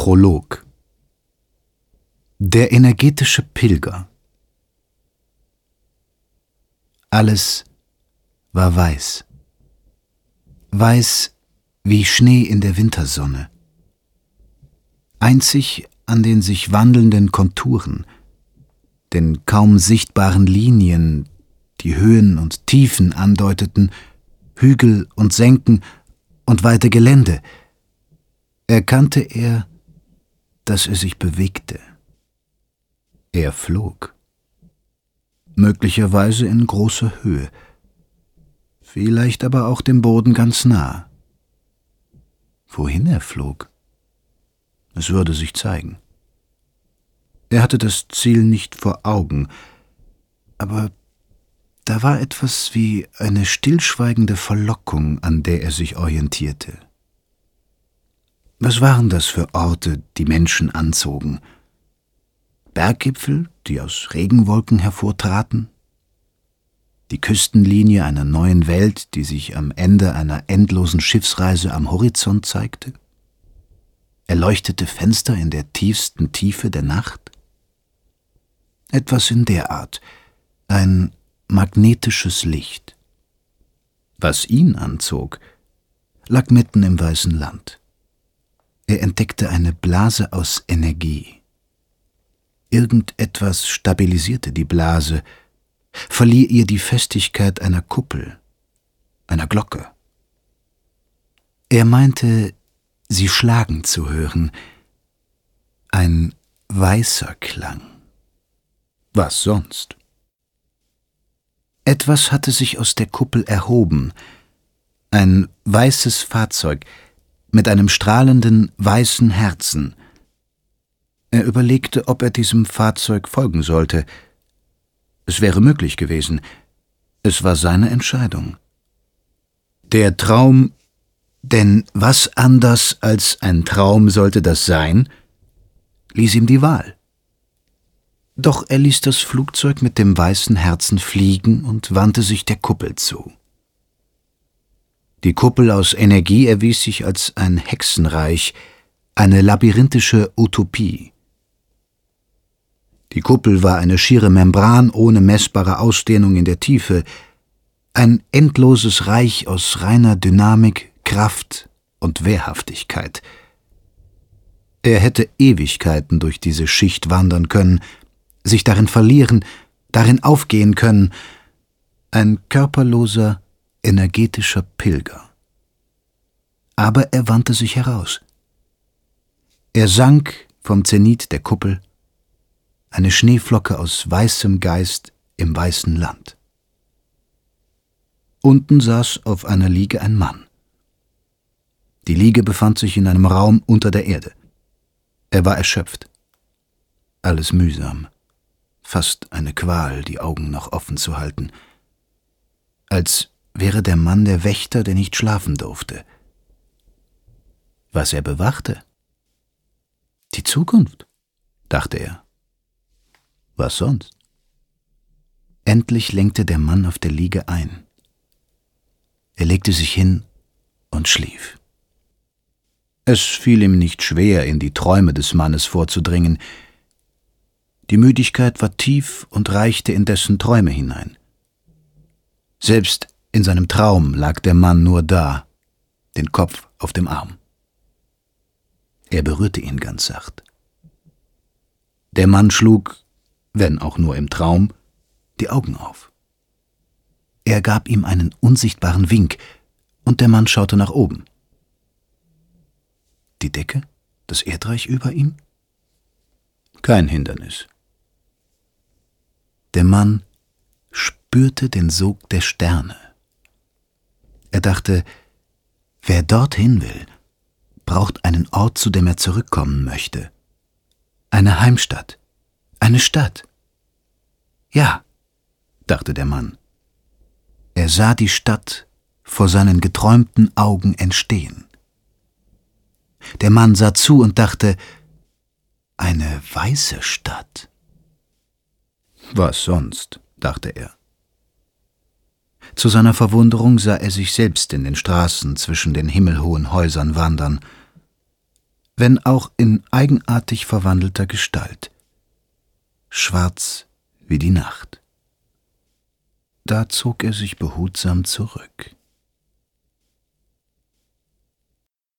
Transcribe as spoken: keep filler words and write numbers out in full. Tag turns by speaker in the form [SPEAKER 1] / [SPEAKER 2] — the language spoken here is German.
[SPEAKER 1] Prolog. Der energetische Pilger. Alles war weiß. Weiß wie Schnee in der Wintersonne. Einzig an den sich wandelnden Konturen, den kaum sichtbaren Linien, die Höhen und Tiefen andeuteten, Hügel und Senken und weite Gelände, erkannte er, dass er sich bewegte. Er flog. Möglicherweise in großer Höhe, vielleicht aber auch dem Boden ganz nah. Wohin er flog? Es würde sich zeigen. Er hatte das Ziel nicht vor Augen, aber da war etwas wie eine stillschweigende Verlockung, an der er sich orientierte. Was waren das für Orte, die Menschen anzogen? Berggipfel, die aus Regenwolken hervortraten? Die Küstenlinie einer neuen Welt, die sich am Ende einer endlosen Schiffsreise am Horizont zeigte? Erleuchtete Fenster in der tiefsten Tiefe der Nacht? Etwas in der Art, ein magnetisches Licht. Was ihn anzog, lag mitten im weißen Land. Er entdeckte eine Blase aus Energie. Irgendetwas stabilisierte die Blase, verlieh ihr die Festigkeit einer Kuppel, einer Glocke. Er meinte, sie schlagen zu hören. Ein weißer Klang. Was sonst? Etwas hatte sich aus der Kuppel erhoben. Ein weißes Fahrzeug mit einem strahlenden, weißen Herzen. Er überlegte, ob er diesem Fahrzeug folgen sollte. Es wäre möglich gewesen. Es war seine Entscheidung. Der Traum, denn was anders als ein Traum sollte das sein, ließ ihm die Wahl. Doch er ließ das Flugzeug mit dem weißen Herzen fliegen und wandte sich der Kuppel zu. Die Kuppel aus Energie erwies sich als ein Hexenreich, eine labyrinthische Utopie. Die Kuppel war eine schiere Membran ohne messbare Ausdehnung in der Tiefe, ein endloses Reich aus reiner Dynamik, Kraft und Wehrhaftigkeit. Er hätte Ewigkeiten durch diese Schicht wandern können, sich darin verlieren, darin aufgehen können, ein körperloser, energetischer Pilger. Aber er wandte sich heraus. Er sank vom Zenit der Kuppel, eine Schneeflocke aus weißem Geist im weißen Land. Unten saß auf einer Liege ein Mann. Die Liege befand sich in einem Raum unter der Erde. Er war erschöpft. Alles mühsam. Fast eine Qual, die Augen noch offen zu halten. Als wäre der Mann der Wächter, der nicht schlafen durfte. Was er bewachte? Die Zukunft, dachte er. Was sonst? Endlich lenkte der Mann auf der Liege ein. Er legte sich hin und schlief. Es fiel ihm nicht schwer, in die Träume des Mannes vorzudringen. Die Müdigkeit war tief und reichte in dessen Träume hinein. Selbst in seinem Traum lag der Mann nur da, den Kopf auf dem Arm. Er berührte ihn ganz sacht. Der Mann schlug, wenn auch nur im Traum, die Augen auf. Er gab ihm einen unsichtbaren Wink, und der Mann schaute nach oben. Die Decke, das Erdreich über ihm? Kein Hindernis. Der Mann spürte den Sog der Sterne. Er dachte, wer dorthin will, braucht einen Ort, zu dem er zurückkommen möchte. Eine Heimstatt, eine Stadt. Ja, dachte der Mann. Er sah die Stadt vor seinen geträumten Augen entstehen. Der Mann sah zu und dachte, eine weiße Stadt. Was sonst, dachte er. Zu seiner Verwunderung sah er sich selbst in den Straßen zwischen den himmelhohen Häusern wandern. wenn auch in eigenartig verwandelter Gestalt, schwarz wie die Nacht. Da zog er sich behutsam zurück.